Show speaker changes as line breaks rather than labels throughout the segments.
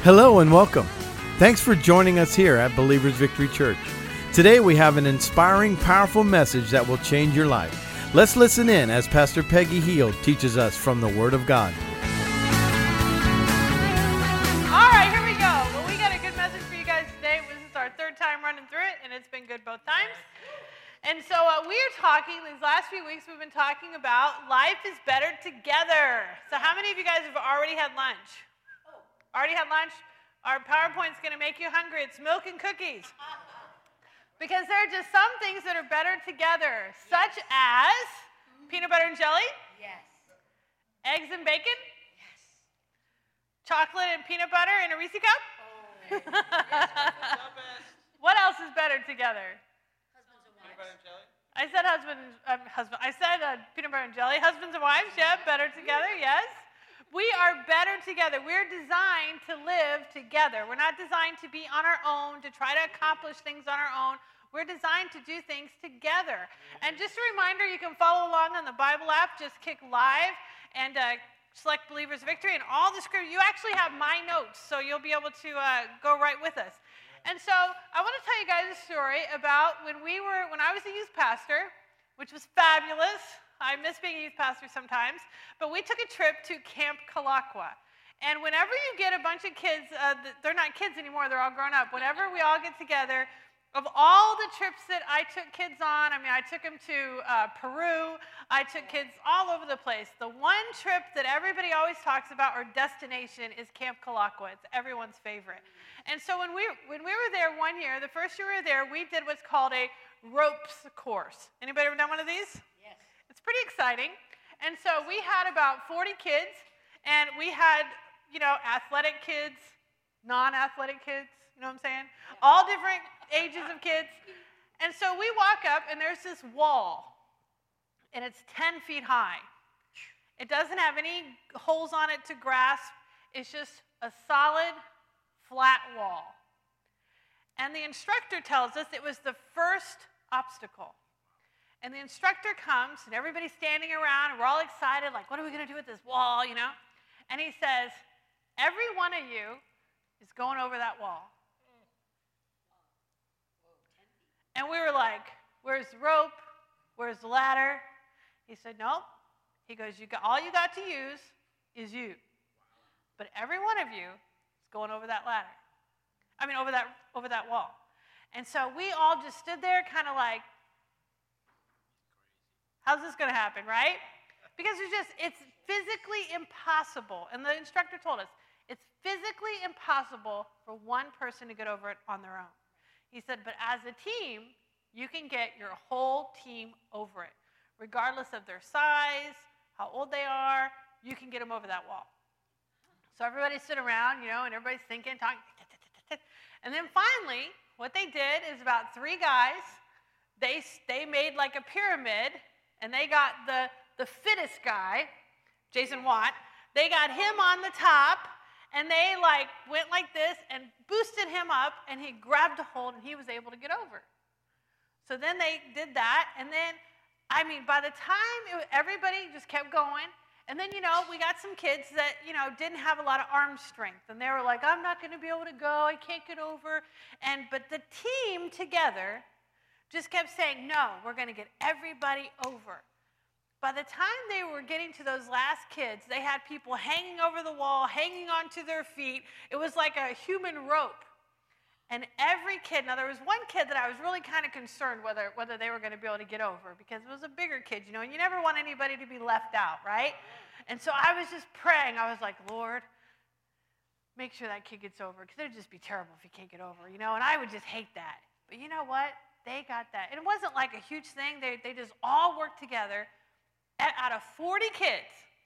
Hello and welcome. Thanks for joining us here at Believers Victory Church. Today we have an inspiring, powerful message that will change your life. Let's listen in as Pastor Peggy Heald teaches us from the Word of God.
All right, here we go. Well, we got a good message for you guys today. This is our third time running through it, and it's been good both times. And so we are talking, these last few weeks we've been talking about life is better together. So how many of you guys have already had lunch? Already had lunch? Our PowerPoint's going to make you hungry. It's milk and cookies. Because there are just some things that are better together, such as peanut butter and jelly.
Yes.
Eggs and bacon.
Yes.
Chocolate and peanut butter in a Reese cup.
Oh, yes.
What else is better together?
Husbands and wives.
I said I said peanut butter and jelly. Husbands and wives, yeah, better together, yes. We are better together. We're designed to live together. We're not designed to be on our own, to try to accomplish things on our own. We're designed to do things together. And just a reminder, you can follow along on the Bible app. Just kick live and select Believers Victory. And all the scripture, you actually have my notes, so you'll be able to go right with us. And so I want to tell you guys a story about when I was a youth pastor, which was fabulous. I miss being a youth pastor sometimes, but we took a trip to Camp Kalakwa. And whenever you get a bunch of kids, they're not kids anymore, they're all grown up. Whenever we all get together, of all the trips that I took kids on, I took them to Peru, I took kids all over the place. The one trip that everybody always talks about, or destination, is Camp Kalakwa. It's everyone's favorite. And so when we were there one year, the first year we were there, we did what's called a ropes course. Anybody ever done one of these?
Yes.
It's pretty exciting. And so we had about 40 kids, and we had, athletic kids, non-athletic kids, you know what I'm saying? Yeah. All different ages of kids. And so we walk up, and there's this wall, and it's 10 feet high. It doesn't have any holes on it to grasp. It's just a solid, flat wall. And the instructor tells us it was the first obstacle. And the instructor comes, and everybody's standing around, and we're all excited, like, what are we going to do with this wall, And he says, every one of you is going over that wall. And we were like, where's the rope? Where's the ladder? He said, nope. He goes, all you got to use is you. But every one of you is going over that ladder. Over that wall. And so we all just stood there kind of like, how's this going to happen, right? Because it's physically impossible. And the instructor told us, it's physically impossible for one person to get over it on their own. He said, but as a team, you can get your whole team over it. Regardless of their size, how old they are, you can get them over that wall. So everybody stood around, and everybody's thinking, talking. And then finally, what they did is about 3 guys, they made like a pyramid. And they got the fittest guy, Jason Watt, they got him on the top, and they went like this and boosted him up, and he grabbed a hold, and he was able to get over. So then they did that, and then, by the time everybody just kept going, and then, we got some kids that, didn't have a lot of arm strength, and they were like, I'm not going to be able to go, I can't get over, but the team together just kept saying, no, we're going to get everybody over. By the time they were getting to those last kids, they had people hanging over the wall, hanging onto their feet. It was like a human rope. And every kid, now there was one kid that I was really kind of concerned whether they were going to be able to get over, because it was a bigger kid, and you never want anybody to be left out, right? And so I was just praying. I was like, Lord, make sure that kid gets over, because it would just be terrible if he can't get over, and I would just hate that. But you know what? They got that. And it wasn't like a huge thing. They just all worked together. Out of 40 kids,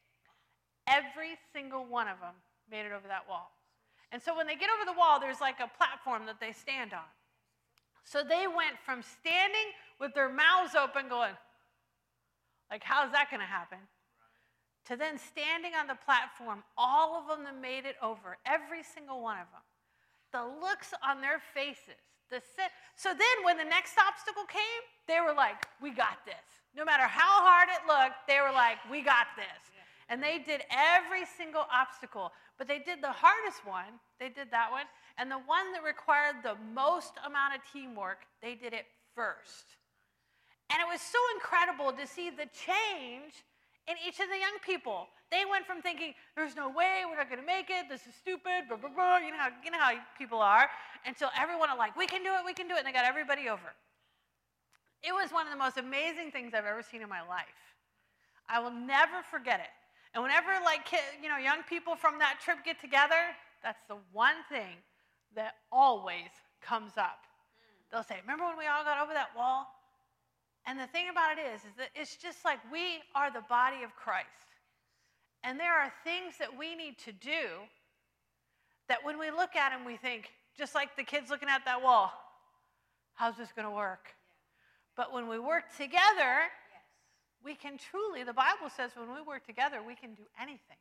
every single one of them made it over that wall. And so when they get over the wall, there's like a platform that they stand on. So they went from standing with their mouths open going, like, how's that going to happen? To then standing on the platform, all of them that made it over, every single one of them. The looks on their faces. So then when the next obstacle came, they were like, we got this. No matter how hard it looked, they were like, we got this. And they did every single obstacle. But they did the hardest one. They did that one. And the one that required the most amount of teamwork, they did it first. And it was so incredible to see the change in each of the young people. They went from thinking, there's no way, we're not going to make it, this is stupid, blah, blah, blah. You know how people are. Until everyone are like, we can do it, and they got everybody over. It was one of the most amazing things I've ever seen in my life. I will never forget it. And whenever young people from that trip get together, that's the one thing that always comes up. They'll say, remember when we all got over that wall? And the thing about it is that it's just like we are the body of Christ. And there are things that we need to do that when we look at them, we think, just like the kids looking at that wall, how's this going to work? But when we work together, we can truly, the Bible says when we work together, we can do anything.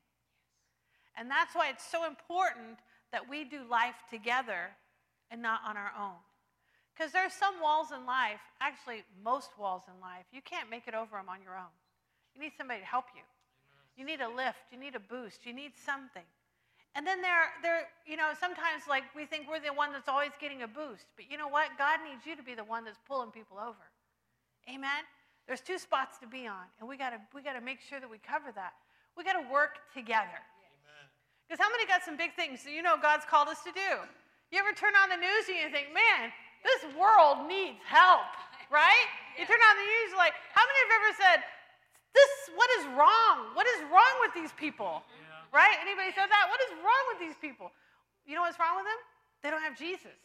And that's why it's so important that we do life together and not on our own. Because there's some walls in life, actually most walls in life, you can't make it over them on your own. You need somebody to help you. You need a lift, you need a boost, you need something. And then sometimes like we think we're the one that's always getting a boost. But you know what? God needs you to be the one that's pulling people over. Amen? There's two spots to be on, and we gotta make sure that we cover that. We gotta work together. Because how many got some big things that God's called us to do? You ever turn on the news and you think, man, this world needs help, right? You turn on the news, like, how many have ever said, what is wrong? What is wrong with these people? Yeah. Right? Anybody said that? What is wrong with these people? You know what's wrong with them? They don't have Jesus.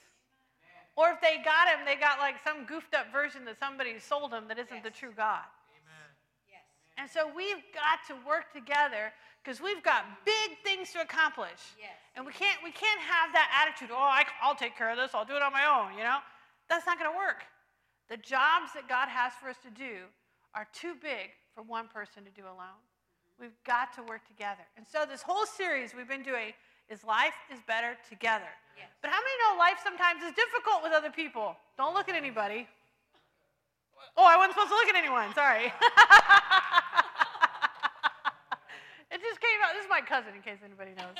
Or if they got him, they got like some goofed up version that somebody sold them that isn't the true God. Amen. Yes. And so we've got to work together because we've got big things to accomplish. Yes. And we can't have that attitude, I'll take care of this, I'll do it on my own, That's not going to work. The jobs that God has for us to do are too big for one person to do alone. We've got to work together. And so this whole series we've been doing is Life is Better Together. Yes. But how many know life sometimes is difficult with other people? Don't look at anybody. Oh, I wasn't supposed to look at anyone. Sorry. It just came out. This is my cousin, in case anybody knows.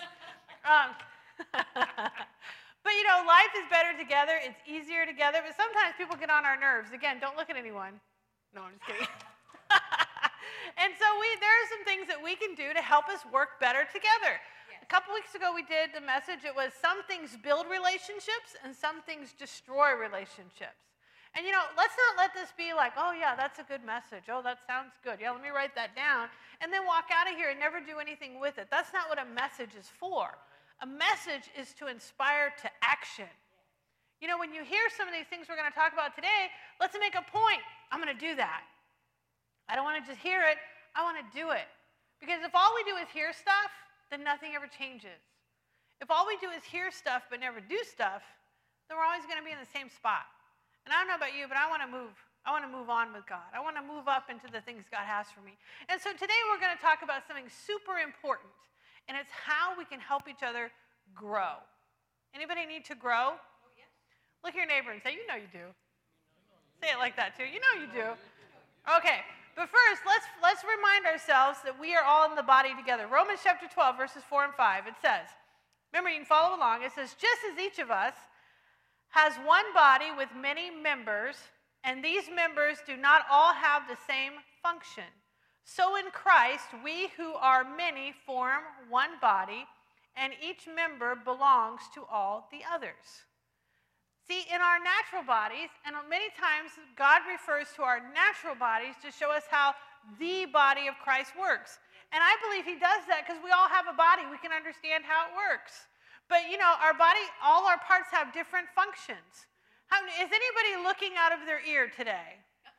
But life is better together. It's easier together. But sometimes people get on our nerves. Again, don't look at anyone. No, I'm just kidding. And so there are some things that we can do to help us work better together. Yes. A couple weeks ago, we did the message. It was some things build relationships and some things destroy relationships. And, let's not let this be like, oh, yeah, that's a good message. Oh, that sounds good. Yeah, let me write that down. And then walk out of here and never do anything with it. That's not what a message is for. A message is to inspire to action. When you hear some of these things we're going to talk about today, let's make a point. I'm going to do that. I don't want to just hear it. I want to do it. Because if all we do is hear stuff, then nothing ever changes. If all we do is hear stuff but never do stuff, then we're always going to be in the same spot. And I don't know about you, but I want to move. I want to move on with God. I want to move up into the things God has for me. And so today we're going to talk about something super important, and it's how we can help each other grow. Anybody need to grow? Oh, yes. Look at your neighbor and say, you know you do. Say it like that too. You know you do. Okay. But first, let's remind ourselves that we are all in the body together. Romans chapter 12, verses 4 and 5, it says, remember, you can follow along. It says, just as each of us has one body with many members, and these members do not all have the same function, so in Christ, we who are many form one body, and each member belongs to all the others. See, in our natural bodies, and many times God refers to our natural bodies to show us how the body of Christ works. And I believe he does that because we all have a body. We can understand how it works. But, our body, all our parts have different functions. Is anybody looking out of their ear today?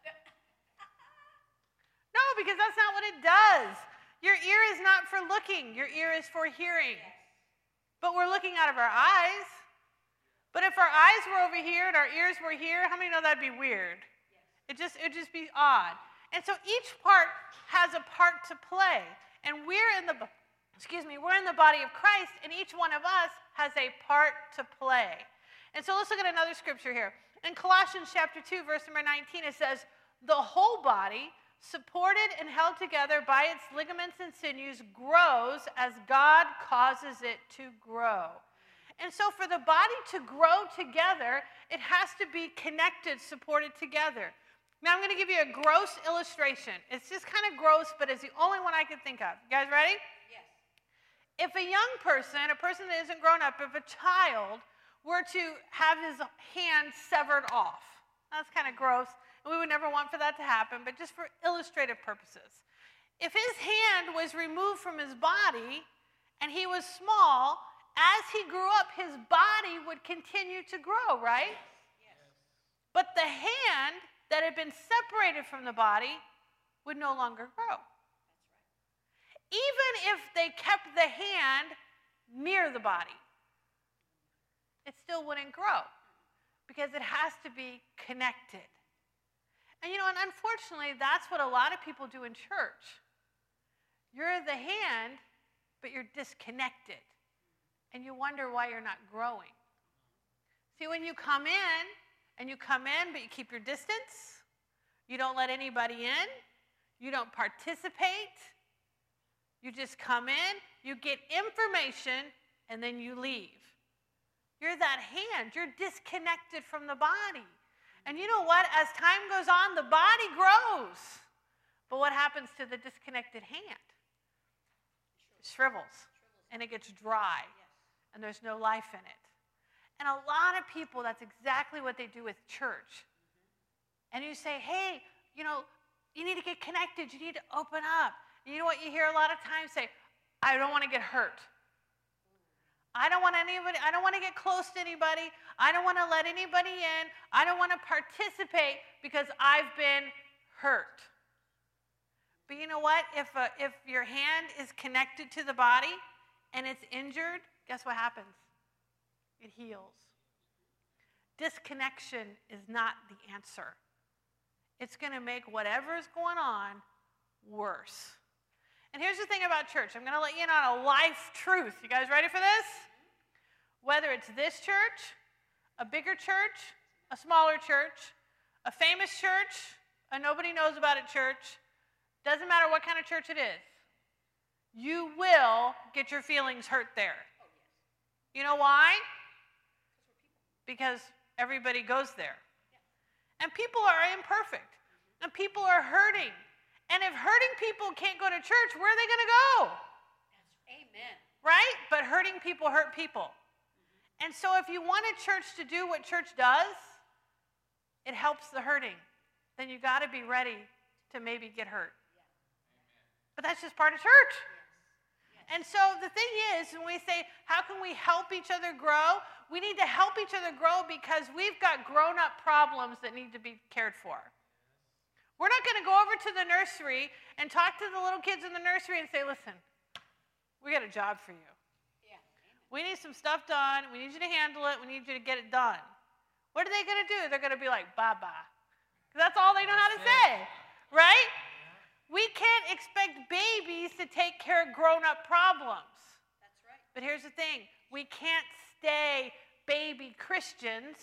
No, because that's not what it does. Your ear is not for looking. Your ear is for hearing. But we're looking out of our eyes. But if our eyes were over here and our ears were here, how many know that'd be weird? It'd just be odd. And so each part has a part to play. And we're in the body of Christ, and each one of us has a part to play. And so let's look at another scripture here. In Colossians chapter 2, verse number 19, it says, the whole body, supported and held together by its ligaments and sinews, grows as God causes it to grow. And so for the body to grow together, it has to be connected, supported together. Now I'm going to give you a gross illustration. It's just kind of gross, but it's the only one I could think of. You guys ready?
Yes.
If a young person, a person that isn't grown up, if a child were to have his hand severed off, that's kind of gross. And we would never want for that to happen, but just for illustrative purposes. If his hand was removed from his body and he was small, as he grew up, his body would continue to grow, right?
Yes.
But the hand that had been separated from the body would no longer grow.
That's right.
Even if they kept the hand near the body, it still wouldn't grow because it has to be connected. And and unfortunately, that's what a lot of people do in church. You're the hand, but you're disconnected. And you wonder why you're not growing. See, when you come in, but you keep your distance, you don't let anybody in, you don't participate, you just come in, you get information, and then you leave. You're that hand. You're disconnected from the body. And you know what? As time goes on, the body grows. But what happens to the disconnected hand? It shrivels, and it gets dry, and there's no life in it. And a lot of people, that's exactly what they do with church. And you say, hey, you need to get connected. You need to open up. And you know what you hear a lot of times? Say, I don't want to get hurt. I don't want to get close to anybody. I don't want to let anybody in. I don't want to participate because I've been hurt. But you know what? If your hand is connected to the body and it's injured, guess what happens? It heals. Disconnection is not the answer. It's going to make whatever is going on worse. And here's the thing about church. I'm going to let you in on a life truth. You guys ready for this? Whether it's this church, a bigger church, a smaller church, a famous church, a nobody knows about it church, doesn't matter what kind of church it is, you will get your feelings hurt there. You know why? Because everybody goes there. And people are imperfect. And people are hurting. And if hurting people can't go to church, where are they going to go?
Amen.
Right? But hurting people hurt people. And so if you want a church to do what church does, it helps the hurting. Then you got to be ready to maybe get hurt. But that's just part of church. And so the thing is, when we say, how can we help each other grow? We need to help each other grow because we've got grown-up problems that need to be cared for. We're not going to go over to the nursery and talk to the little kids in the nursery and say, listen, we got a job for you.
Yeah.
We need some stuff done. We need you to handle it. We need you to get it done. What are they going to do? They're going to be like, bye-bye. Because that's all they know how to say, right? We can't expect babies to take care of grown-up problems.
That's right.
But here's the thing. We can't stay baby Christians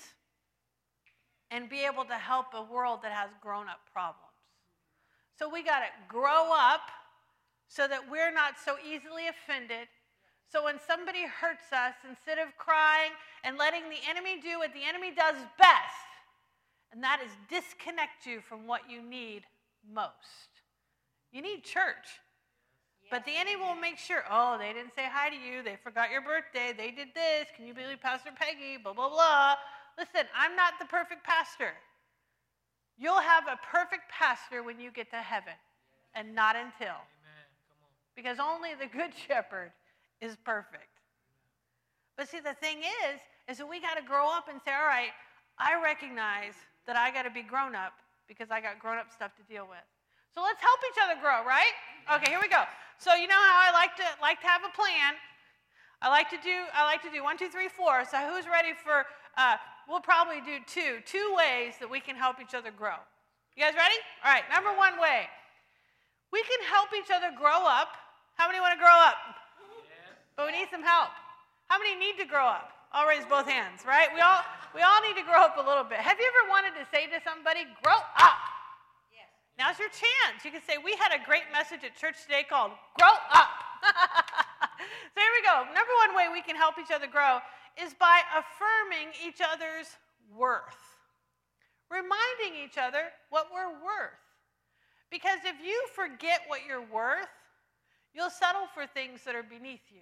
and be able to help a world that has grown-up problems. So we got to grow up so that we're not so easily offended. So when somebody hurts us, instead of crying and letting the enemy do what the enemy does best, and that is disconnect you from what you need most. You need church. But the enemy will make sure, oh, they didn't say hi to you. They forgot your birthday. They did this. Can you believe Pastor Peggy? Blah, blah, blah. Listen, I'm not the perfect pastor. You'll have a perfect pastor when you get to heaven, and not until.
Amen. Come on.
Because only the good shepherd is perfect. But see, the thing is that we got to grow up and say, all right, I recognize that I got to be grown up because I got grown up stuff to deal with. So let's help each other grow, right? Okay, here we go. So you know how I like to have a plan. I like to do 1, 2, 3, 4. So who's ready for? We'll probably do two ways that we can help each other grow. You guys ready? All right. Number one way, we can help each other grow up. How many want to grow up?
Yes.
But we need some help. How many need to grow up? I'll raise both hands, right? We all need to grow up a little bit. Have you ever wanted to say to somebody, grow up?
Yes.
Now's your chance. You can say, we had a great message at church today called Grow Up. So here we go. Number one way we can help each other grow is by affirming each other's worth. Reminding each other what we're worth. Because if you forget what you're worth, you'll settle for things that are beneath you.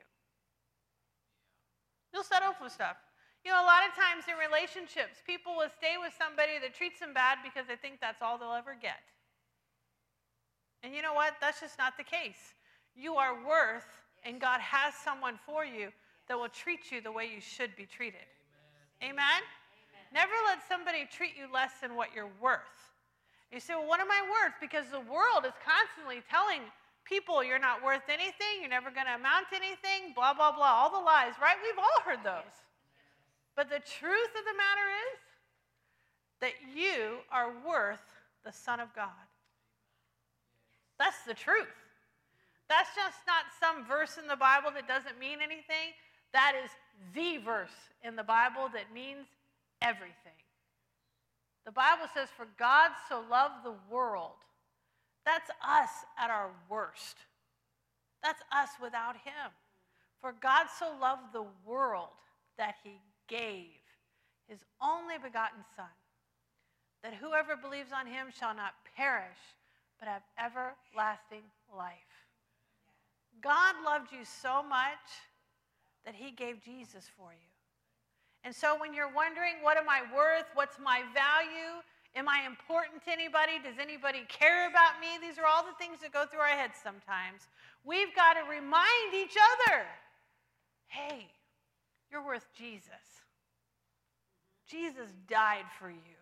You'll settle for stuff. You know, a lot of times in relationships, people will stay with somebody that treats them bad because they think that's all they'll ever get. And you know what? That's just not the case. You are worth, and God has someone for you that will treat you the way you should be treated. Amen? Amen? Never let somebody treat you less than what you're worth. You say, well, what am I worth? Because the world is constantly telling people you're not worth anything, you're never going to amount to anything, blah, blah, blah, all the lies, right? We've all heard those. But the truth of the matter is that you are worth the Son of God. That's the truth. That's just not some verse in the Bible that doesn't mean anything. That is the verse in the Bible that means everything. The Bible says, for God so loved the world. That's us at our worst. That's us without him. For God so loved the world that he gave his only begotten Son, that whoever believes on him shall not perish, but have everlasting life. God loved you so much that he gave Jesus for you. And so when you're wondering, what am I worth? What's my value? Am I important to anybody? Does anybody care about me? These are all the things that go through our heads sometimes. We've got to remind each other, hey, you're worth Jesus. Jesus died for you.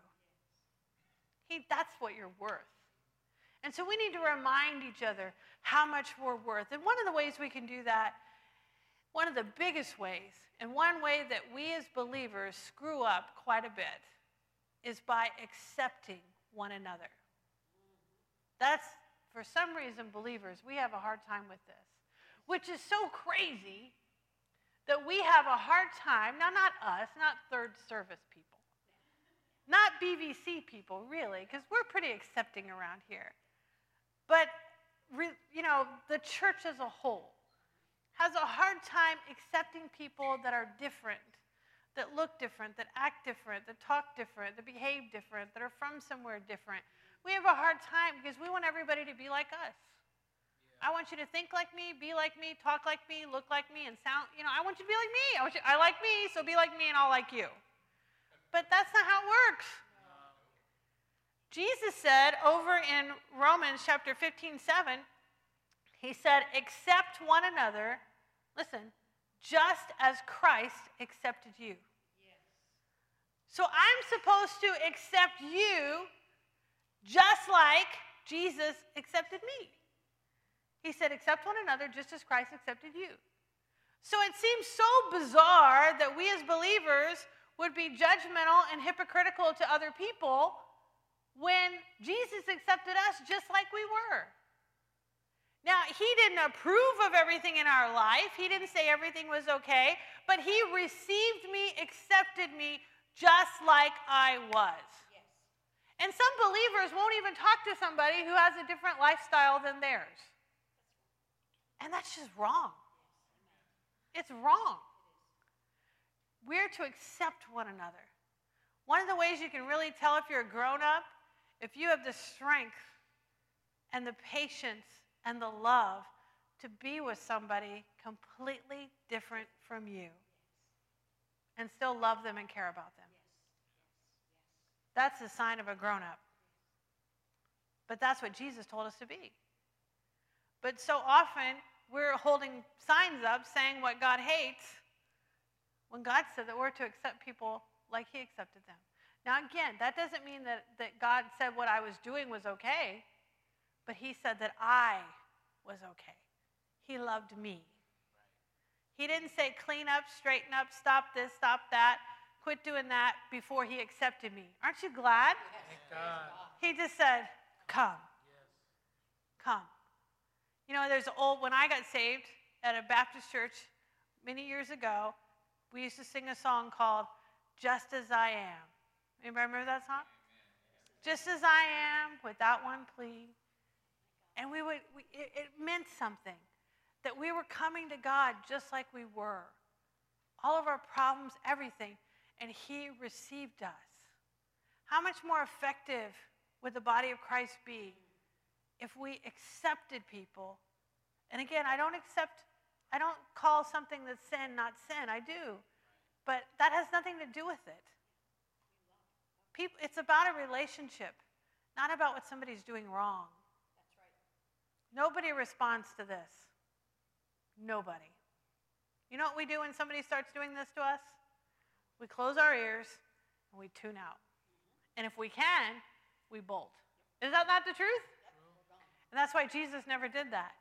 That's what you're worth. And so we need to remind each other how much we're worth. And one of the ways we can do that, one of the biggest ways, and one way that we as believers screw up quite a bit, is by accepting one another. That's, for some reason, believers, we have a hard time with this, which is so crazy that we have a hard time, now not us, not third service people, not BVC people, really, because we're pretty accepting around here. But, the church as a whole has a hard time accepting people that are different, that look different, that act different, that talk different, that behave different, that are from somewhere different. We have a hard time because we want everybody to be like us. I want you to think like me, be like me, talk like me, look like me, and sound, I want you to be like me. I like me, so be like me and I'll like you. But that's not how it works. Jesus said over in Romans chapter 15:7, he said, accept one another, listen, just as Christ accepted you. Yes. So I'm supposed to accept you just like Jesus accepted me. He said, accept one another just as Christ accepted you. So it seems so bizarre that we as believers would be judgmental and hypocritical to other people when Jesus accepted us just like we were. Now, he didn't approve of everything in our life. He didn't say everything was okay, but he received me, accepted me just like I was. Yes. And some believers won't even talk to somebody who has a different lifestyle than theirs. And that's just wrong. It's wrong. We're to accept one another. One of the ways you can really tell if you're a grown-up, if you have the strength and the patience and the love to be with somebody completely different from you and still love them and care about them. That's a sign of a grown-up. But that's what Jesus told us to be. But so often, we're holding signs up saying what God hates when God said that we're to accept people like he accepted them. Now again, that doesn't mean that God said what I was doing was okay, but he said that I was okay. He loved me. He didn't say clean up, straighten up, stop this, stop that, quit doing that before he accepted me. Aren't you glad?
Thank God.
He just said, come. Yes. Come. When I got saved at a Baptist church many years ago, we used to sing a song called Just As I Am. Anybody remember that song? just as I am, without one plea. And it meant something, that we were coming to God just like we were. All of our problems, everything, and he received us. How much more effective would the body of Christ be if we accepted people? And again, I don't call something that's sin not sin. I do. But that has nothing to do with it. It's about a relationship, not about what somebody's doing wrong.
That's right.
Nobody responds to this. Nobody. You know what we do when somebody starts doing this to us? We close our ears and we tune out. And if we can, we bolt. Is that not the truth? And that's why Jesus never did that.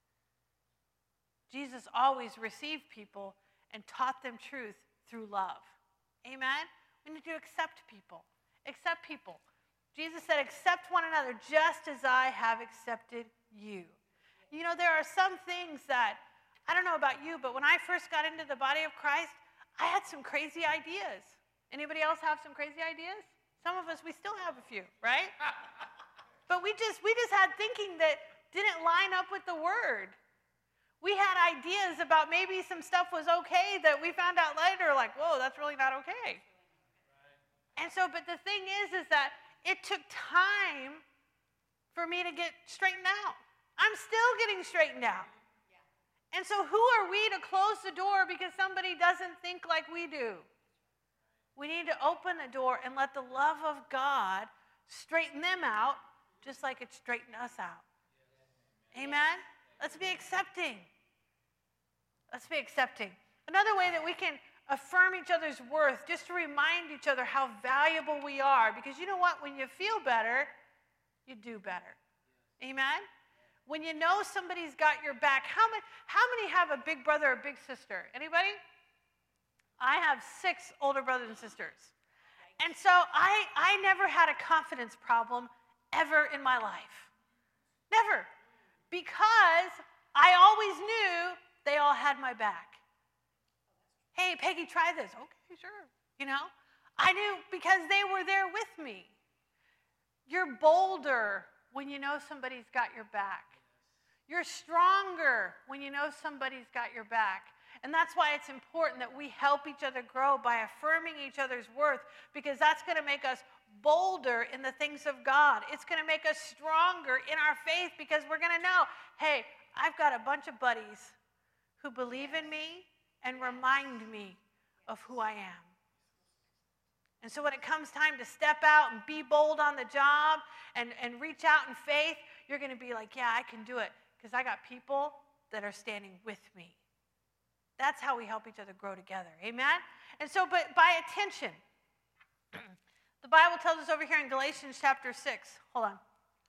Jesus always received people and taught them truth through love. Amen? We need to accept people. Accept people. Jesus said, accept one another just as I have accepted you. You know, there are some things that, I don't know about you, but when I first got into the body of Christ, I had some crazy ideas. Anybody else have some crazy ideas? Some of us, we still have a few, right? But we just had thinking that didn't line up with the word. We had ideas about maybe some stuff was okay that we found out later, like, whoa, that's really not okay. And so, but the thing is that it took time for me to get straightened out. I'm still getting straightened out. And so who are we to close the door because somebody doesn't think like we do? We need to open the door and let the love of God straighten them out just like it straightened us out. Amen? Let's be accepting. Let's be accepting. Another way that we can affirm each other's worth, just to remind each other how valuable we are. Because you know what? When you feel better, you do better. Amen? When you know somebody's got your back. How many have a big brother or big sister? Anybody? I have 6 older brothers and sisters. And so I never had a confidence problem ever in my life. Never. Because I always knew they all had my back. Hey, Peggy, try this. Okay, sure. You know? I knew because they were there with me. You're bolder when you know somebody's got your back. You're stronger when you know somebody's got your back. And that's why it's important that we help each other grow by affirming each other's worth, because that's going to make us bolder in the things of God. It's going to make us stronger in our faith because we're going to know, hey, I've got a bunch of buddies who believe in me and remind me of who I am. And so when it comes time to step out and be bold on the job and reach out in faith, you're going to be like, yeah, I can do it because I got people that are standing with me. That's how we help each other grow together. Amen? And so, but by attention, the Bible tells us over here in Galatians chapter 6. Hold on.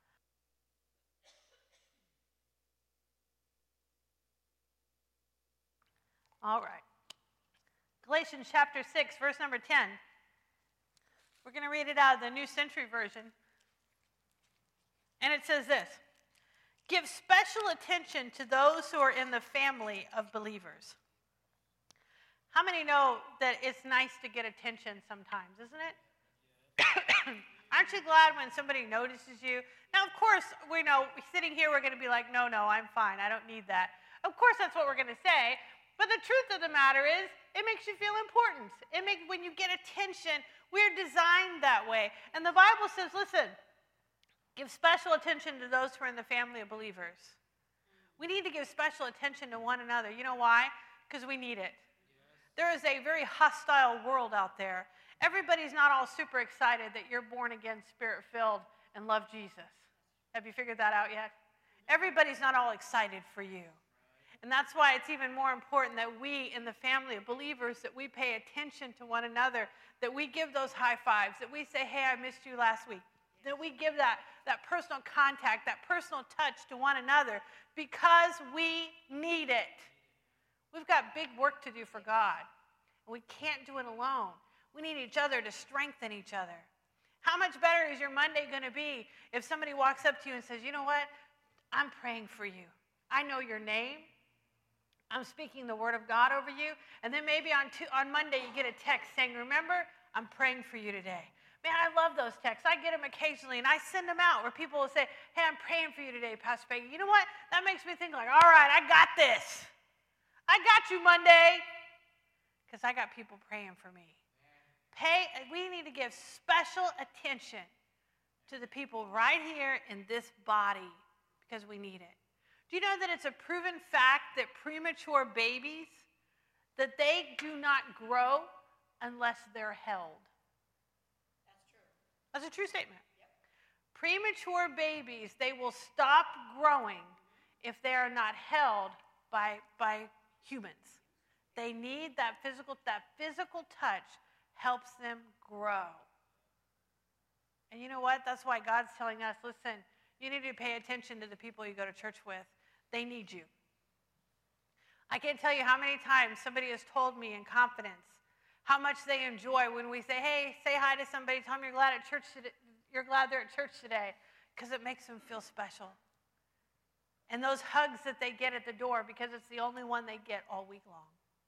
All right. Galatians chapter 6, verse number 10. We're going to read it out of the New Century Version. And it says this: give special attention to those who are in the family of believers. How many know that it's nice to get attention sometimes, isn't it? Aren't you glad when somebody notices you? Now, of course, we know sitting here we're going to be like, no, I'm fine. I don't need that. Of course, that's what we're going to say. But the truth of the matter is, it makes you feel important. When you get attention, we're designed that way. And the Bible says, listen, give special attention to those who are in the family of believers. We need to give special attention to one another. You know why? Because we need it. There is a very hostile world out there. Everybody's not all super excited that you're born again, spirit-filled, and love Jesus. Have you figured that out yet? Everybody's not all excited for you. And that's why it's even more important that we in the family of believers, that we pay attention to one another, that we give those high fives, that we say, hey, I missed you last week, that we give that personal contact, that personal touch to one another, because we need it. We've got big work to do for God, and we can't do it alone. We need each other to strengthen each other. How much better is your Monday going to be if somebody walks up to you and says, you know what, I'm praying for you. I know your name. I'm speaking the word of God over you. And then maybe on Monday you get a text saying, remember, I'm praying for you today. Man, I love those texts. I get them occasionally, and I send them out where people will say, hey, I'm praying for you today, Pastor Peggy. You know what? That makes me think like, all right, I got this. I got you, Monday. Because I got people praying for me. We need to give special attention to the people right here in this body because we need it. Do you know that it's a proven fact that premature babies, that they do not grow unless they're held? That's a true statement. Yep. Premature babies, they will stop growing if they are not held by humans. They need that physical touch helps them grow. And you know what? That's why God's telling us, listen, you need to pay attention to the people you go to church with. They need you. I can't tell you how many times somebody has told me in confidence how much they enjoy when we say, hey, say hi to somebody, tell them you're glad they're at church today, because it makes them feel special. And those hugs that they get at the door, because it's the only one they get all week long.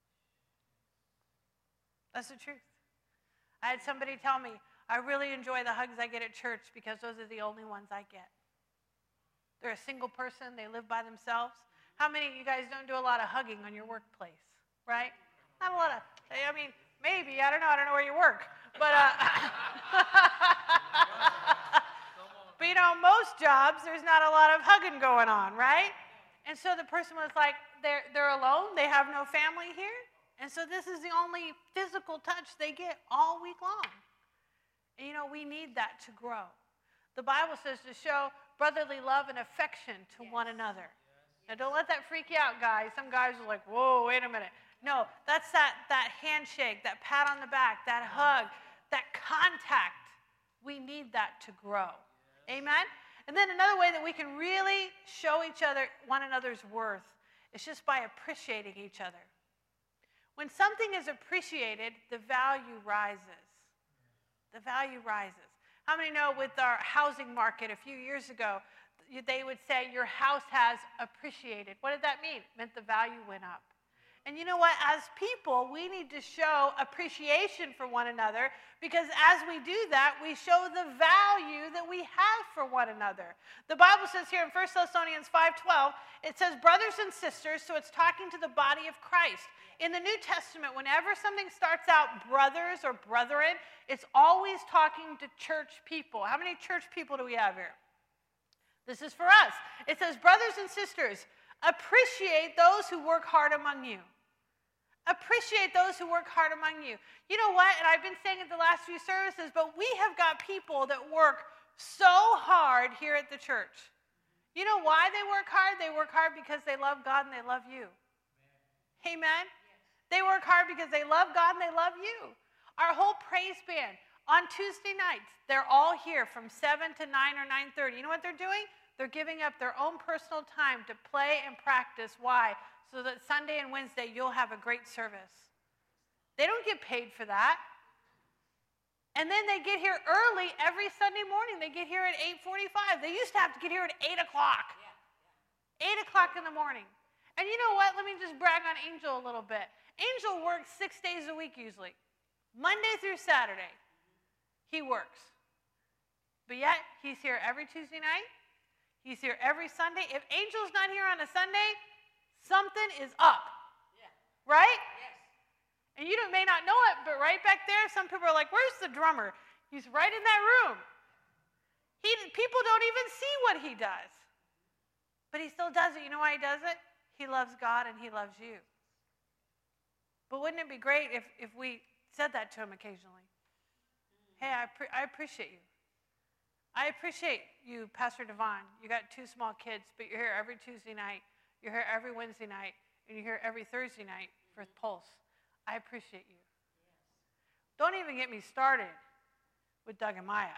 That's the truth. I had somebody tell me, I really enjoy the hugs I get at church because those are the only ones I get. They're a single person, they live by themselves. How many of you guys don't do a lot of hugging on your workplace, right? Not a lot of, maybe, I don't know where you work. But, but most jobs, there's not a lot of hugging going on, right? And so the person was like, they're alone, they have no family here. And so this is the only physical touch they get all week long. And we need that to grow. The Bible says to show brotherly love and affection to one another. Now, don't let that freak you out, guys. Some guys are like, whoa, wait a minute. No, that's that handshake, that pat on the back, that hug, that contact. We need that to grow. Amen? And then another way that we can really show one another's worth is just by appreciating each other. When something is appreciated, the value rises. The value rises. How many know with our housing market a few years ago, they would say your house has appreciated. What did that mean? It meant the value went up. And you know what? As people, we need to show appreciation for one another, because as we do that, we show the value that we have for one another. The Bible says here in 1 Thessalonians 5:12, it says brothers and sisters, so it's talking to the body of Christ. In the New Testament, whenever something starts out brothers or brethren, it's always talking to church people. How many church people do we have here? This is for us. It says, brothers and sisters, appreciate those who work hard among you. Appreciate those who work hard among you. You know what? And I've been saying it the last few services, but we have got people that work so hard here at the church. You know why they work hard? They work hard because they love God and they love you. Amen? They work hard because they love God and they love you. Our whole praise band, on Tuesday nights, they're all here from 7 to 9 or 9:30. You know what they're doing? They're giving up their own personal time to play and practice. Why? So that Sunday and Wednesday you'll have a great service. They don't get paid for that. And then they get here early every Sunday morning. They get here at 8:45. They used to have to get here at 8 o'clock. 8 o'clock in the morning. And you know what? Let me just brag on Angel a little bit. Angel works 6 days a week usually. Monday through Saturday, he works. But yet, he's here every Tuesday night. He's here every Sunday. If Angel's not here on a Sunday, something is up. Yeah. Right? Yes. And you may not know it, but right back there, some people are like, where's the drummer? He's right in that room. People don't even see what he does. But he still does it. You know why he does it? He loves God and he loves you. But wouldn't it be great if we said that to him occasionally? Hey, I appreciate you. I appreciate you, Pastor Devon. You got 2 small kids, but you're here every Tuesday night. You're here every Wednesday night, and you're here every Thursday night for Pulse. I appreciate you. Yes. Don't even get me started with Doug and Maya.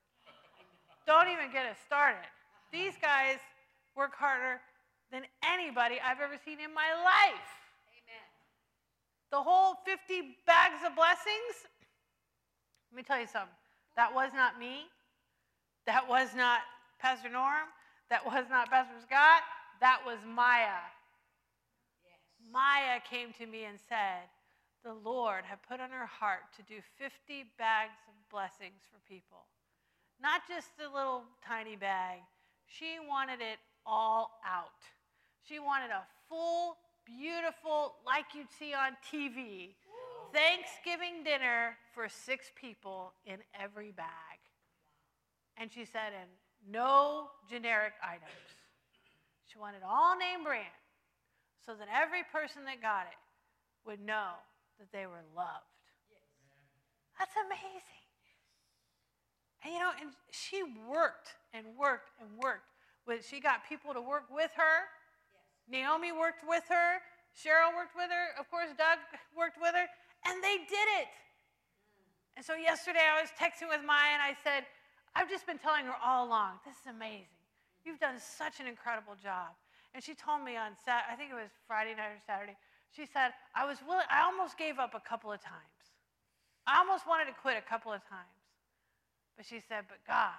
Don't even get us started. These guys work harder than anybody I've ever seen in my life. Amen. The whole 50 bags of blessings, let me tell you something. That was not me. That was not Pastor Norm. That was not Pastor Scott. That was Maya. Yes. Maya came to me and said, the Lord had put on her heart to do 50 bags of blessings for people. Not just a little tiny bag. She wanted it all out. She wanted a full, beautiful, like you'd see on TV, Thanksgiving dinner for 6 people in every bag. And she said, and no generic items. She wanted all name brand so that every person that got it would know that they were loved. That's amazing. And and she worked and worked and worked. She got people to work with her. Naomi worked with her. Cheryl worked with her. Of course, Doug worked with her. And they did it. And so yesterday I was texting with Maya and I said, I've just been telling her all along, this is amazing. You've done such an incredible job. And she told me on I think it was Friday night or Saturday, she said, I almost gave up a couple of times. I almost wanted to quit a couple of times. But she said, but God.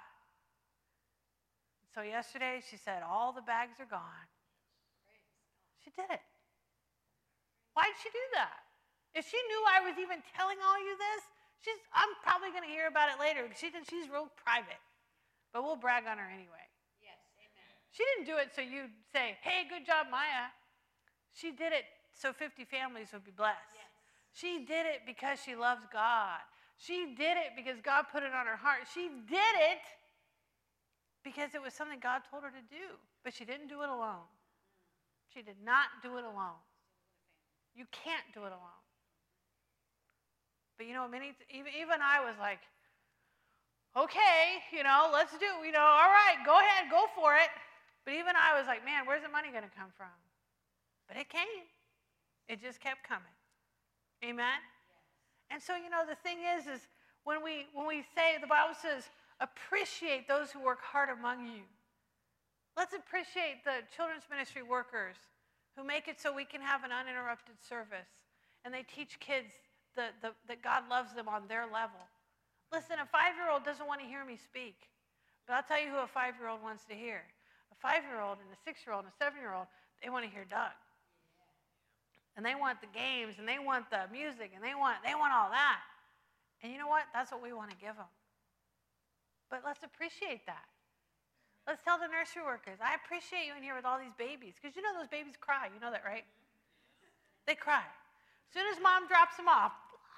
So yesterday she said, all the bags are gone. She did it. Why did she do that? If she knew I was even telling all you this, I'm probably going to hear about it later. She's real private. But we'll brag on her anyway.
Yes, amen.
She didn't do it so you'd say, hey, good job, Maya. She did it so 50 families would be blessed.
Yes.
She did it because she loves God. She did it because God put it on her heart. She did it because it was something God told her to do. But she didn't do it alone. She did not do it alone. You can't do it alone. But even I was like, okay, let's do it. All right, go ahead, go for it. But even I was like, man, where's the money going to come from? But it came. It just kept coming. Amen? And so, the thing is when we say, the Bible says, appreciate those who work hard among you. Let's appreciate the children's ministry workers who make it so we can have an uninterrupted service. And they teach kids that God loves them on their level. Listen, a 5-year-old doesn't want to hear me speak. But I'll tell you who a 5-year-old wants to hear. A 5-year-old and a 6-year-old and a 7-year-old, they want to hear Doug. And they want the games, and they want the music, and they want all that. And you know what? That's what we want to give them. But let's appreciate that. Let's tell the nursery workers, I appreciate you in here with all these babies. Because those babies cry. You know that, right? They cry. As soon as mom drops them off,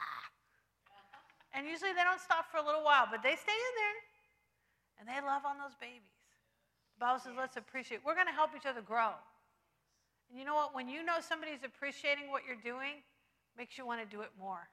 and usually they don't stop for a little while, but they stay in there. And they love on those babies. The Bible says, let's appreciate. We're going to help each other grow. And you know what? When you know somebody's appreciating what you're doing, makes you want to do it more.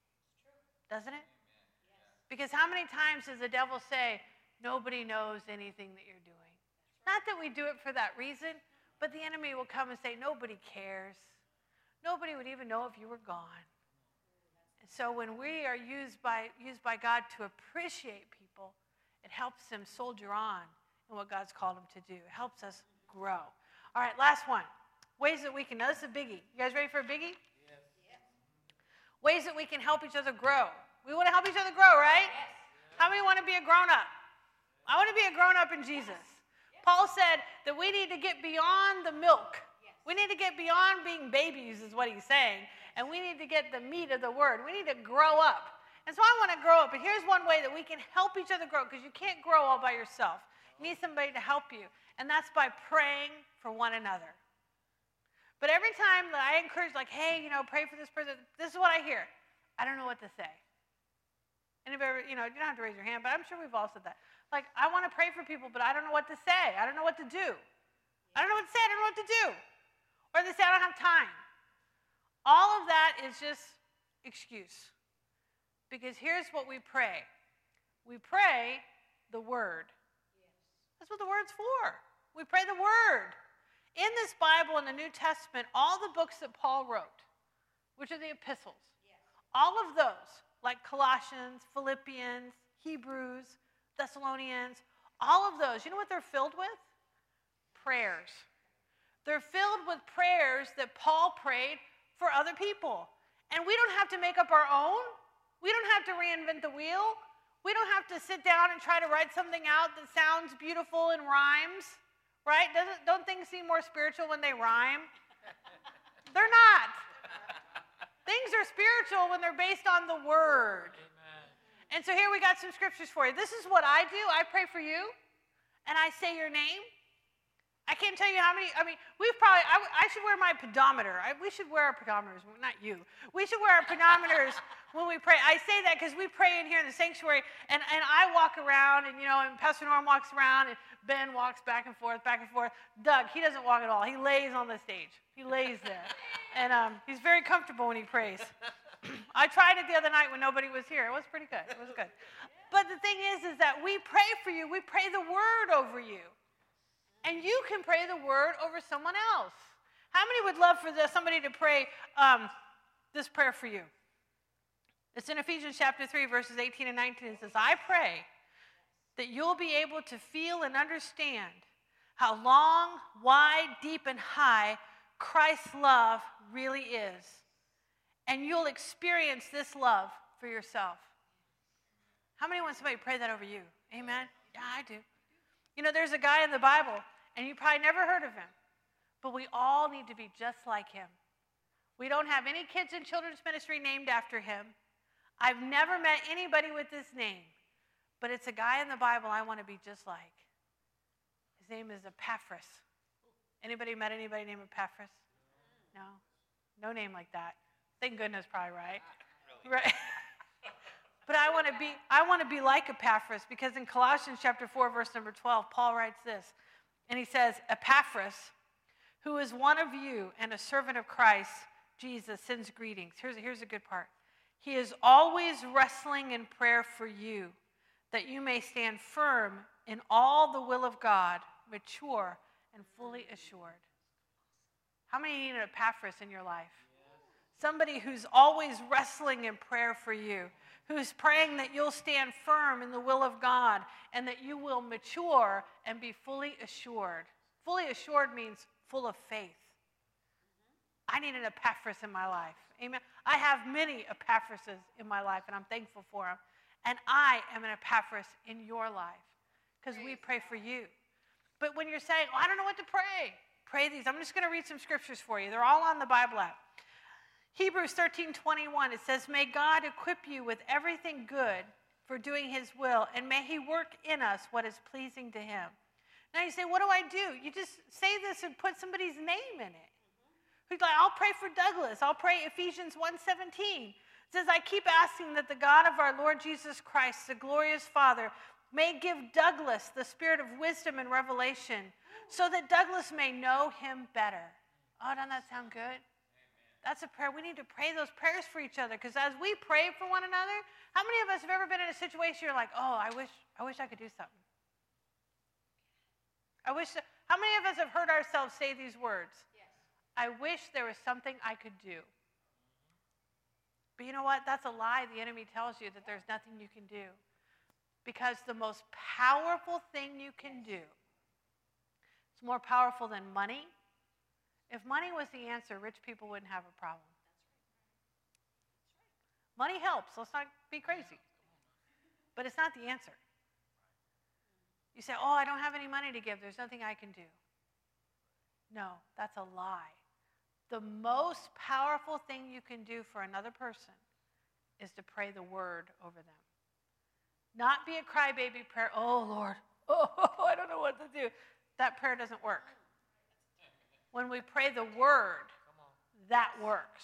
Doesn't it? Because how many times does the devil say, nobody knows anything that you're doing? Not that we do it for that reason, but the enemy will come and say, nobody cares. Nobody would even know if you were gone. And so when we are used by God to appreciate people, it helps them soldier on in what God's called them to do. It helps us grow. All right, last one. Ways that we can, now this is a biggie. You guys ready for a biggie?
Yes.
Ways that we can help each other grow. We want to help each other grow, right?
Yes.
How many want to be a grown-up? I want to be a grown-up in Jesus. Yes. Paul said that we need to get beyond the milk. Yes. We need to get beyond being babies is what he's saying. And we need to get the meat of the word. We need to grow up. And so I want to grow up. And here's one way that we can help each other grow, because you can't grow all by yourself. You need somebody to help you. And that's by praying for one another. But every time that I encourage, hey, pray for this person, this is what I hear. I don't know what to say. And if ever, you don't have to raise your hand, but I'm sure we've all said that. I want to pray for people, but I don't know what to say. I don't know what to do. I don't know what to say. I don't know what to do. Or they say, I don't have time. All of that is just excuse. Because here's what we pray. We pray the word. That's what the word's for. We pray the word. In this Bible, in the New Testament, all the books that Paul wrote, which are the epistles, all of those, like Colossians, Philippians, Hebrews, Thessalonians, all of those, you know what they're filled with? Prayers. They're filled with prayers that Paul prayed for other people. And we don't have to make up our own. We don't have to reinvent the wheel. We don't have to sit down and try to write something out that sounds beautiful and rhymes. Right? Don't things seem more spiritual when they rhyme? They're not. Things are spiritual when they're based on the word.
Amen.
And so here we got some scriptures for you. This is what I do. I pray for you, and I say your name. I can't tell you how many, we've probably, I should wear my pedometer. We should wear our pedometers, not you. We should wear our pedometers when we pray. I say that because we pray in here in the sanctuary, and I walk around, and Pastor Norm walks around, and Ben walks back and forth. Doug, he doesn't walk at all. He lays on the stage. He lays there. And he's very comfortable when he prays. I tried it the other night when nobody was here. It was pretty good. It was good. But the thing is that we pray for you. We pray the word over you. And you can pray the word over someone else. How many would love for somebody to pray this prayer for you? It's in Ephesians chapter 3, verses 18 and 19. It says, I pray that you'll be able to feel and understand how long, wide, deep, and high Christ's love really is. And you'll experience this love for yourself. How many want somebody to pray that over you? Amen? Yeah, I do. There's a guy in the Bible, and you probably never heard of him, but we all need to be just like him. We don't have any kids in children's ministry named after him. I've never met anybody with this name, but it's a guy in the Bible I want to be just like. His name is Epaphras. Anybody met anybody named Epaphras? No? No name like that. Thank goodness, probably right. Right. But I want to be like Epaphras, because in Colossians chapter 4, verse number 12, Paul writes this, and he says, Epaphras, who is one of you and a servant of Christ Jesus, sends greetings. Here's a good part. He is always wrestling in prayer for you, that you may stand firm in all the will of God, mature and fully assured. How many need an Epaphras in your life? Somebody who's always wrestling in prayer for you, who's praying that you'll stand firm in the will of God and that you will mature and be fully assured. Fully assured means full of faith. I need an Epaphras in my life. Amen. I have many Epaphrases in my life, and I'm thankful for them. And I am an Epaphras in your life because we pray for you. But when you're saying, I don't know what to pray these. I'm just going to read some scriptures for you. They're all on the Bible app. Hebrews 13:21, it says, may God equip you with everything good for doing his will, and may he work in us what is pleasing to him. Now you say, what do? You just say this and put somebody's name in it. He's like, I'll pray for Douglas. I'll pray Ephesians 1:17. It says, I keep asking that the God of our Lord Jesus Christ, the glorious Father, may give Douglas the spirit of wisdom and revelation, so that Douglas may know him better. Oh, doesn't that sound good? That's a prayer. We need to pray those prayers for each other, because as we pray for one another, how many of us have ever been in a situation you're like, oh, I wish I could do something. How many of us have heard ourselves say these words?
Yes.
I wish there was something I could do. But you know what? That's a lie. The enemy tells you that there's nothing you can do. Because the most powerful thing you can do, it's more powerful than money. If money was the answer, rich people wouldn't have a problem. Money helps. Let's not be crazy. But it's not the answer. You say, oh, I don't have any money to give. There's nothing I can do. No, that's a lie. The most powerful thing you can do for another person is to pray the word over them. Not be a crybaby prayer. Oh, Lord. Oh, I don't know what to do. That prayer doesn't work. When we pray the word, that works.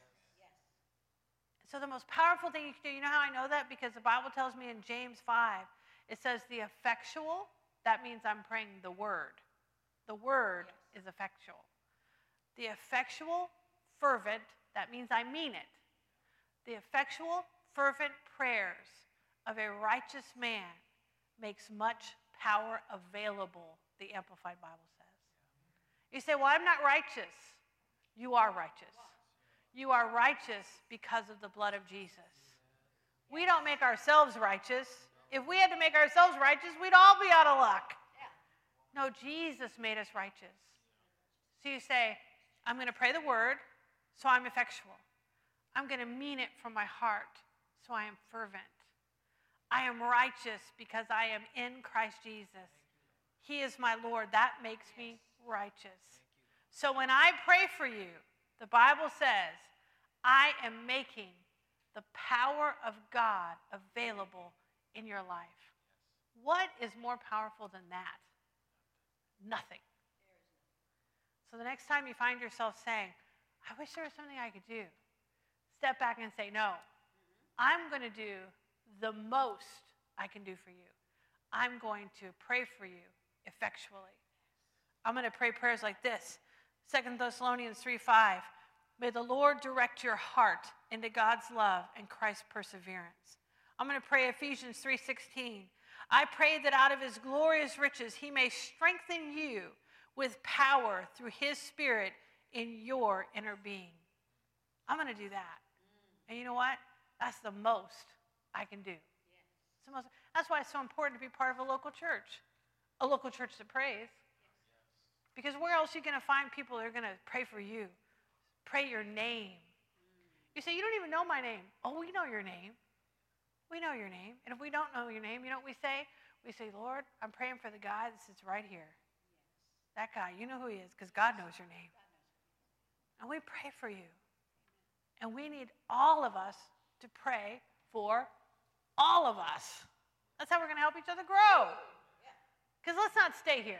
So the most powerful thing you can do, you know how I know that? Because the Bible tells me in James 5, it says the effectual, that means I'm praying the word. The word is effectual. The effectual, fervent, that means I mean it. The effectual, fervent prayers of a righteous man makes much power available, the Amplified Bible says. You say, well, I'm not righteous. You are righteous. You are righteous because of the blood of Jesus. We don't make ourselves righteous. If we had to make ourselves righteous, we'd all be out of luck. No, Jesus made us righteous. So you say, I'm going to pray the word, so I'm effectual. I'm going to mean it from my heart, so I am fervent. I am righteous because I am in Christ Jesus. He is my Lord. That makes me righteous. So when I pray for you, the Bible says, I am making the power of God available in your life. What is more powerful than that? Nothing. So the next time you find yourself saying, I wish there was something I could do, step back and say, no, I'm going to do the most I can do for you. I'm going to pray for you effectually. I'm going to pray prayers like this. 2 Thessalonians 3:5. May the Lord direct your heart into God's love and Christ's perseverance. I'm going to pray Ephesians 3:16. I pray that out of his glorious riches he may strengthen you with power through his Spirit in your inner being. I'm going to do that. And you know what? That's the most I can do. It's the most, that's why it's so important to be part of a local church that prays. Because where else are you going to find people that are going to pray for you? Pray your name. You say, you don't even know my name. Oh, we know your name. We know your name. And if we don't know your name, you know what we say? We say, Lord, I'm praying for the guy that sits right here. That guy, you know who he is because God knows your name. And we pray for you. And we need all of us to pray for all of us. That's how we're going to help each other grow. Because let's not stay here.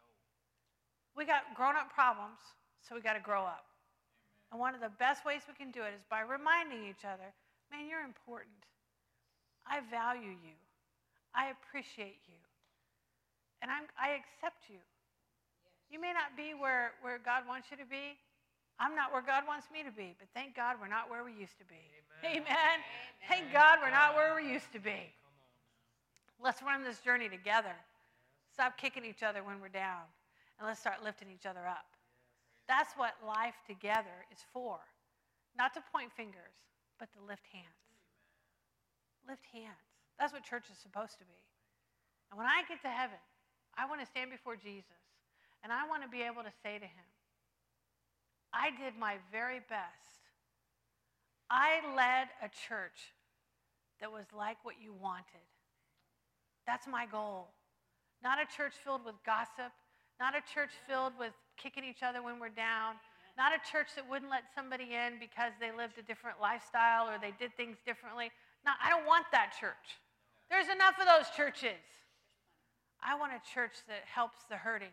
We got grown-up problems, so we got to grow up. And one of the best ways we can do it is by reminding each other, man, you're important. I value you. I appreciate you. And I accept you. You may not be where God wants you to be. I'm not where God wants me to be, but thank God we're not where we used to be. Amen. Amen. Thank God we're not where we used to be. Let's run this journey together. Stop kicking each other when we're down, and let's start lifting each other up. That's what life together is for. Not to point fingers, but to lift hands. Lift hands. That's what church is supposed to be. And when I get to heaven, I want to stand before Jesus, and I want to be able to say to him, I did my very best. I led a church that was like what you wanted. That's my goal. Not a church filled with gossip, not a church filled with kicking each other when we're down, not a church that wouldn't let somebody in because they lived a different lifestyle or they did things differently. No, I don't want that church. There's enough of those churches. I want a church that helps the hurting.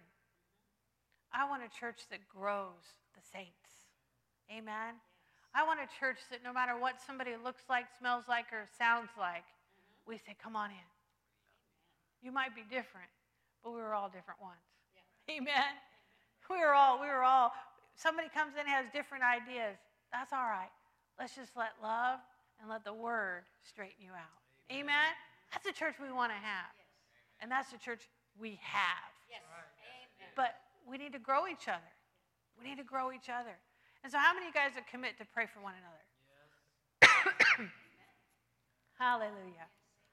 I want a church that grows the saints. Amen? I want a church that no matter what somebody looks like, smells like, or sounds like, we say, come on in. You might be different, but we were all different ones. Amen? We were all, somebody comes in and has different ideas. That's all right. Let's just let love and let the word straighten you out. Amen? That's the church we want to have. And that's the church we have.
Yes. Amen.
But we need to grow each other. We need to grow each other. And so how many of you guys would commit to pray for one another? Yes. Hallelujah.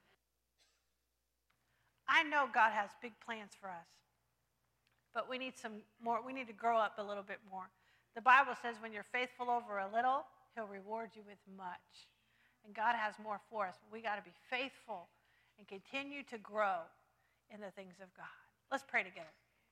I know God has big plans for us. But we need some more. We need to grow up a little bit more. The Bible says when you're faithful over a little, he'll reward you with much. And God has more for us. But we got to be faithful and continue to grow in the things of God. Let's pray together.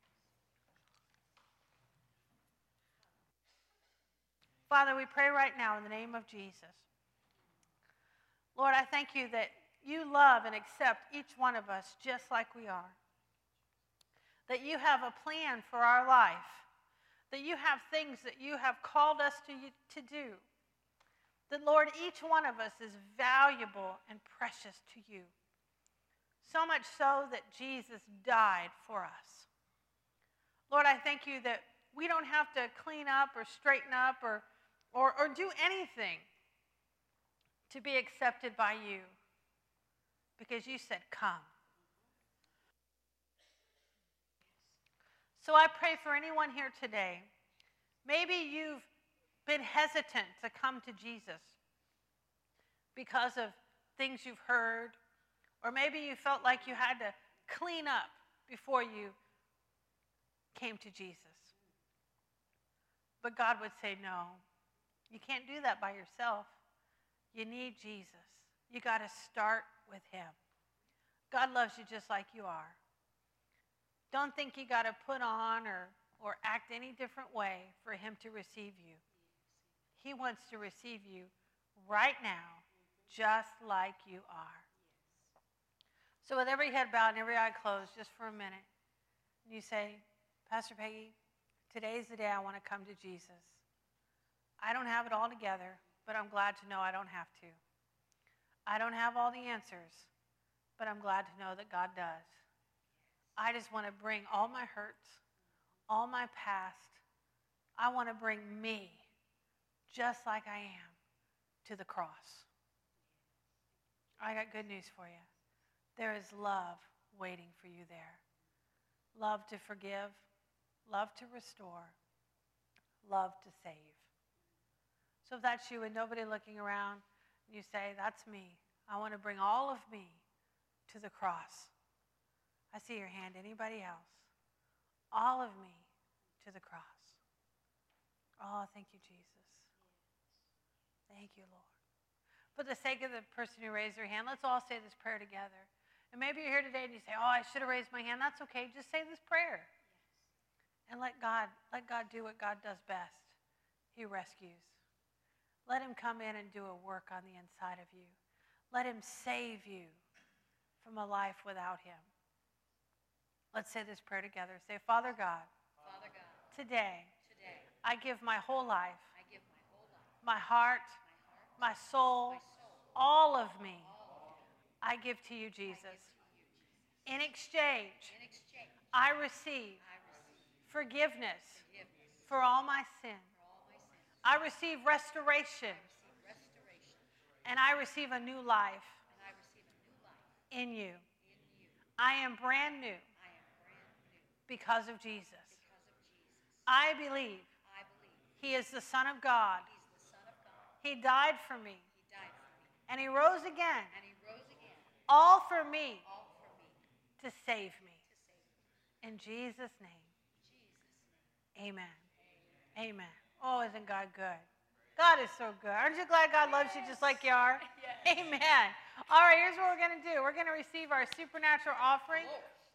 Father, we pray right now in the name of Jesus. Lord, I thank you that you love and accept each one of us just like we are. That you have a plan for our life. That you have things that you have called us to do. That, Lord, each one of us is valuable and precious to you. So much so that Jesus died for us. Lord, I thank you that we don't have to clean up or straighten up or do anything to be accepted by you. Because you said, come. So I pray for anyone here today. Maybe you've been hesitant to come to Jesus because of things you've heard, or maybe you felt like you had to clean up before you came to Jesus. But God would say, no, you can't do that by yourself. You need Jesus. You got to start with him. God loves you just like you are. Don't think you got to put on or act any different way for him to receive you. He wants to receive you right now, just like you are. So with every head bowed and every eye closed, just for a minute, you say, Pastor Peggy, today's the day I want to come to Jesus. I don't have it all together, but I'm glad to know I don't have to. I don't have all the answers, but I'm glad to know that God does. I just want to bring all my hurts, all my past. I want to bring me, just like I am, to the cross. I got good news for you. There is love waiting for you there. Love to forgive, love to restore, love to save. So if that's you and nobody looking around, you say, that's me. I want to bring all of me to the cross. I see your hand. Anybody else? All of me to the cross. Oh, thank you, Jesus. Thank you, Lord. For the sake of the person who raised their hand, let's all say this prayer together. And maybe you're here today and you say, oh, I should have raised my hand. That's okay. Just say this prayer. And let God do what God does best. He rescues. Let him come in and do a work on the inside of you. Let him save you from a life without him. Let's say this prayer together. Say, Father God, today I give my whole life, my heart, my soul, all of me, I give to you, Jesus. In exchange, I receive forgiveness for all my sin. I receive restoration, and I receive a new life in you. I am brand new because of Jesus. I believe he is the Son of God. He died for me, and he rose again, all for me, to save me. In Jesus' name, amen. Amen. Oh, isn't God good? God is so good. Aren't you glad God loves you just like you are? Yes. Amen. All right, here's what we're going to do. We're going to receive our supernatural offering.